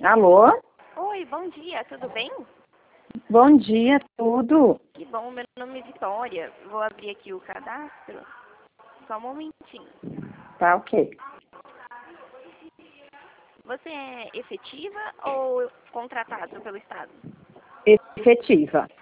Alô? Oi, bom dia, tudo bem? Bom dia, tudo. Que bom, meu nome é Vitória. Vou abrir aqui o cadastro. Só um momentinho. Tá ok. Você é efetiva ou contratado pelo Estado? Efetiva.